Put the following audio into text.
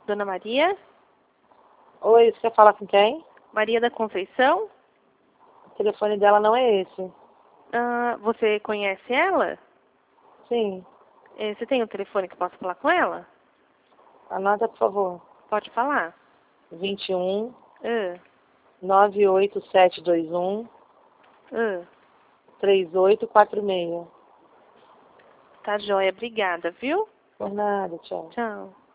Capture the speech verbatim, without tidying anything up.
Dona Maria? Oi, você quer falar com quem? Maria da Conceição? O telefone dela não é esse. Ah, você conhece ela? Sim. Eh, Você tem um telefone que eu posso falar com ela? Anota, por favor. Pode falar. vinte e um, Ah, nove oito sete dois um, ah. três oito quatro seis. Tá joia, obrigada, viu? Por nada, tchau. Tchau.